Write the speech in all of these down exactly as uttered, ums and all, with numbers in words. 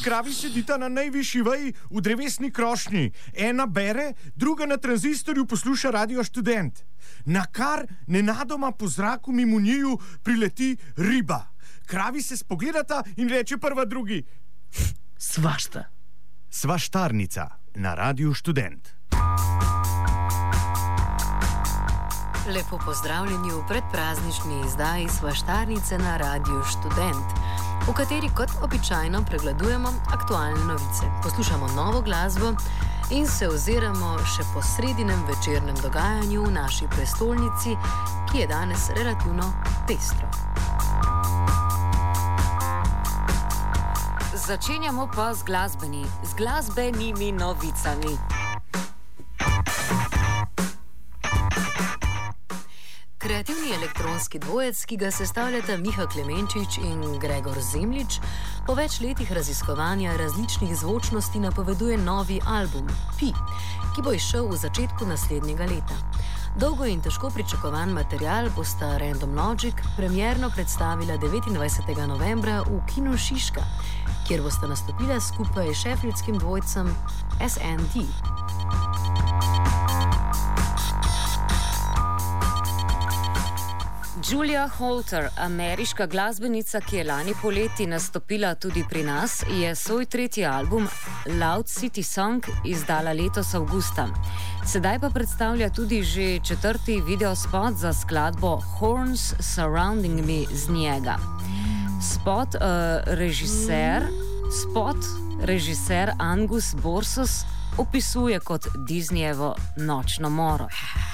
kravi sedita na najvišji veji v drevesni krošnji. Ena bere, druga na tranzistorju posluša Radio Študent. Na kar nenadoma po zraku mimo njiju prileti riba. Kravi se spogledata in reče prva drugi: Svašta. Svaštarnica na Radiu Študent. Lepo pozdravljeni v predpraznični izdaji Svaštarnice na Radiu Študent, v kateri kot običajno pregledujemo aktualne novice, poslušamo novo glasbo in se oziramo še po sredinem večernem dogajanju v naši prestolnici, ki je danes relativno pestro. Začenjamo pa z glasbeni, z glasbenimi novicami. Kreativni elektronski dvojec, ki ga sestavljata Miha Klemenčič in Gregor Zemljič, po več letih raziskovanja različnih zvočnosti napoveduje novi album Pi, ki bo izšel v začetku naslednjega leta. Dolgo in težko pričakovan material bosta Random Logic premierno predstavila devetindvajsetega novembra v Kinu Šiška, kjer bosta nastopila skupaj s šefljidskim dvojcem S N D. Julia Holter, ameriška glasbenica, ki je lani poleti nastopila tudi pri nas, je svoj tretji album Loud City Song izdala letos avgusta. Sedaj pa predstavlja tudi že četrti videospot za skladbo Horns Surrounding Me z njega. Spot, uh, režiser, spot režiser Angus Borsos opisuje kot Disneyevo nočno moro.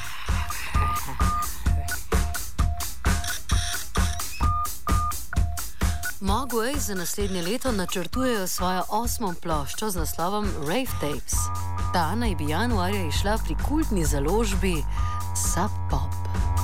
Mogwai za naslednje leto načrtujejo svojo osmo ploščo z naslovom Rave Tapes. Ta naj bi januarja izšla pri kultni založbi Sub Pop.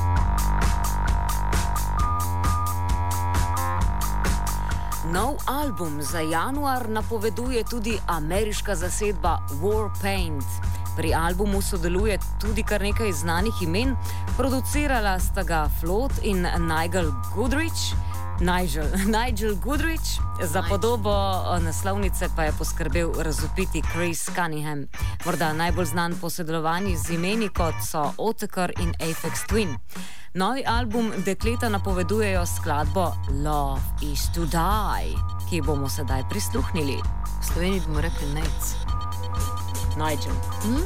Nov album za januar napoveduje tudi ameriška zasedba Warpaint. Pri albumu sodeluje tudi kar nekaj znanih imen, producirala sta ga Float in Nigel Goodrich. Nigel, Nigel Goodrich, za podobo naslovnice pa je poskrbel razvpiti Chris Cunningham, morda najbolj znan po sodelovanju z imeni kot so Otakar in Aphex Twin. Novi album dekleta napovedujejo skladbo Love is to Die, ki bomo sedaj prisluhnili. V Sloveniji bomo rekli Nec. Nigel. Hm?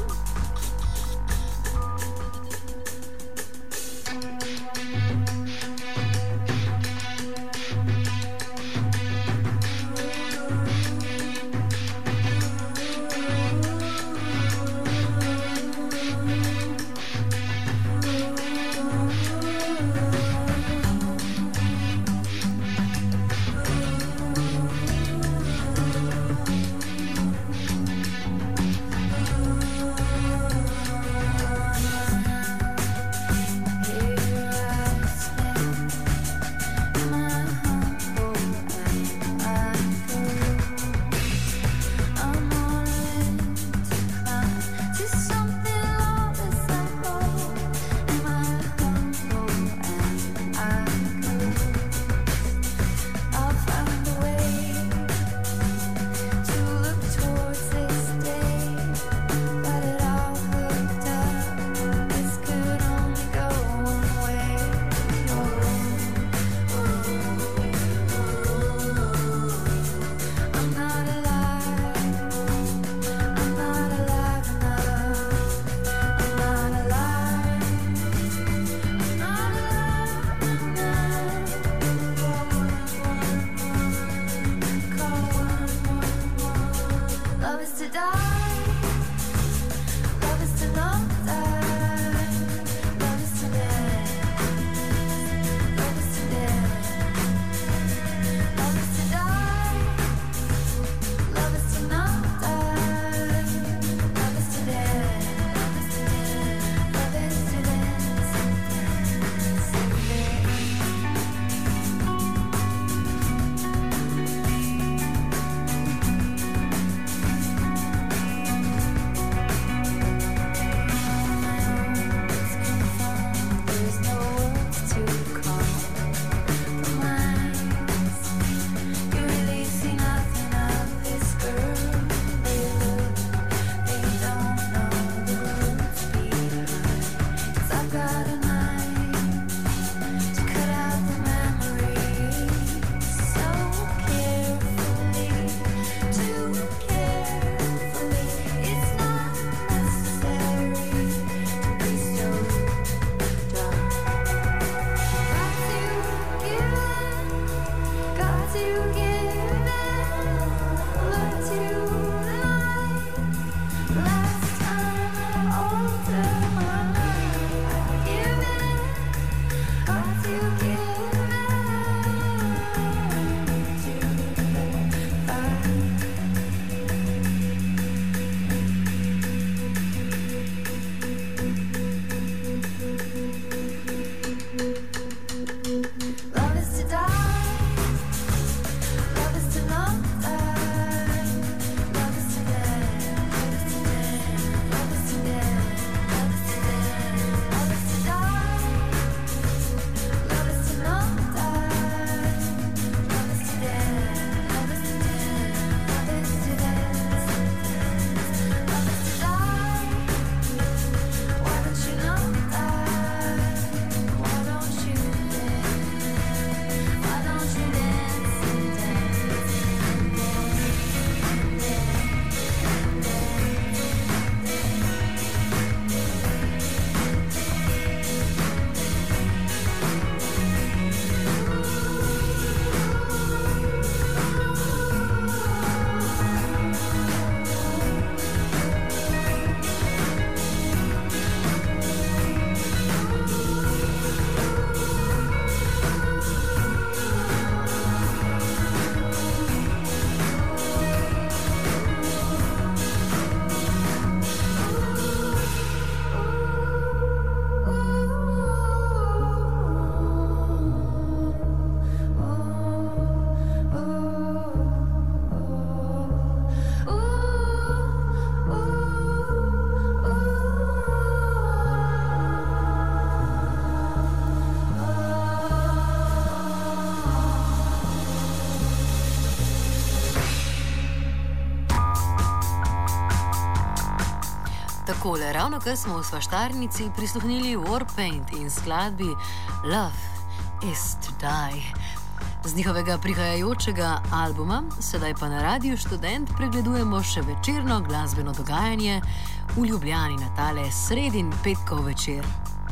takole, ravno kar smo v svaštarnici prisluhnili Warpaint in skladbi Love is to Die. Z njihovega prihajajočega albuma, sedaj pa na Radiu Študent pregledujemo še večerno glasbeno dogajanje v Ljubljani na tale sredin petkov večer.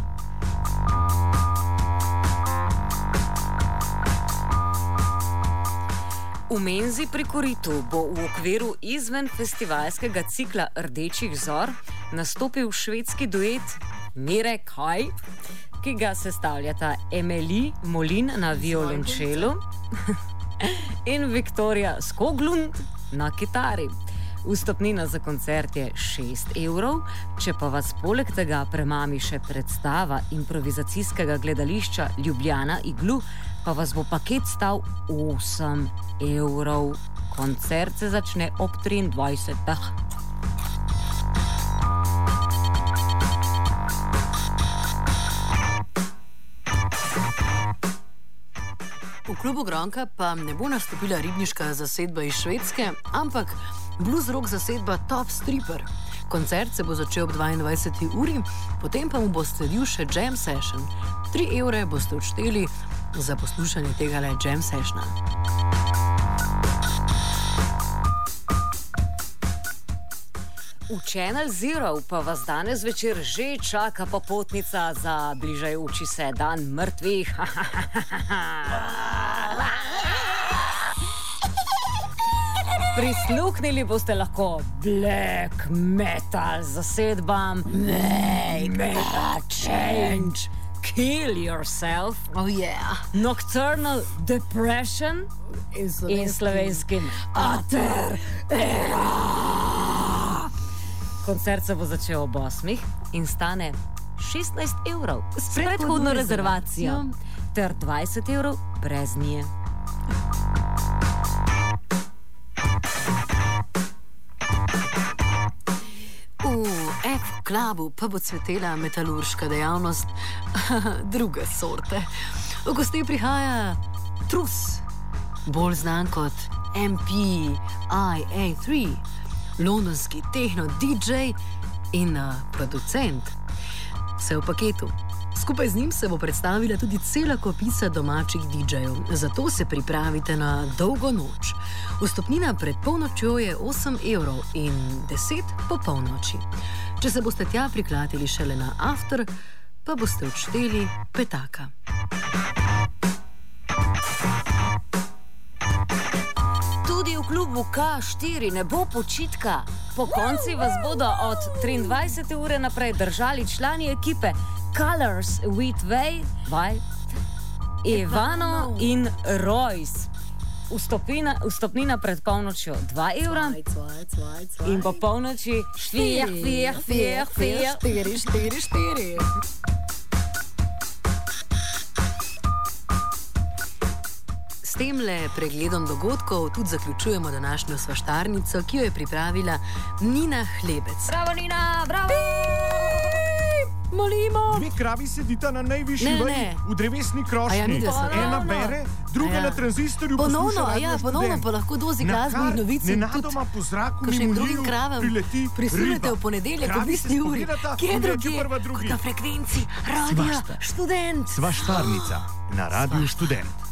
V Menzi pri Koritu bo v okviru izven festivalskega cikla Rdečih zor nastopil švedski duet Mire Kaj, ki ga sestavljata Emily Molin na violončelu in Viktorija Skoglund na kitari. Vstopnina za koncert je šest evrov, če pa vas poleg tega premami še predstava improvizacijskega gledališča Ljubljana Iglu, pa vas bo paket stal osem evrov. Koncert se začne ob triindvajsetih. V klubu Gronka pa ne bo nastopila ribniška zasedba iz Švedske, ampak blues rock zasedba Top Stripper. Koncert se bo začel ob dvaindvajseti uri, potem pa mu bo sledil še jam session. Tri evre boste odšteli za poslušanje tega le jam sessiona. V Channel Zero pa vas danes večer že čaka popotnica za bližajoči se dan mrtvih. Prisluhnili boste lahko black metal zasedbam Make a Change, Kill Yourself, Oh yeah. Nocturnal Depression in slovenskim Ater Era. Koncert se bo začel ob osmih in stane šestnajst evrov s predhodno rezervacijo ter dvajset evrov brez nje. V F-klubu pa bo cvetela metalurška dejavnost druge sorte. V gosti prihaja Trus, bolj znan kot M P I A tri, londonski tehno D J in uh, producent. Vse v paketu. Skupaj z njim se bo predstavila tudi cela kopica domačih D J-jev, zato se pripravite na dolgo noč. Vstopnina pred polnočjo je osem evrov in deset po polnoči. Če se boste tja priklatili šele na after, pa boste odšteli petaka. Tudi v klubu K štiri ne bo počitka. Po konci vas bodo od triindvajsete ure naprej držali člani ekipe Colors with Way, Vaj, Ivano in Royce. Vstopnina, vstopnina pred polnočjo dva evra in po polnoči štiri, štiri, štiri, štiri, štiri, štiri. S temle pregledom dogodkov tudi zaključujemo današnjo svaštarnico, ki jo je pripravila Nina Hlebec. Bravo, Nina, bravo! Molimo! Dve kravi sedita na najvišji Ne, ne, veji ne. v drevesni A ja, krošnji. midve smo. Ena Ponovno. bere, druga A ja. na tranzistorju Ponovno, posluša a ja, Radio ponovno Študent. pa lahko dozi Na glasbenih kar novic in tudi nenadoma po zraku kakšnim mimo drugim njiju kravam prileti prisluhnete riba. v ponedeljek ob Kravi se isti uri, spogledata kje in reče drugje prva kot drugi. na frekvenci Radia Svašta. Študent. Svaštarnica na Radiu Študent.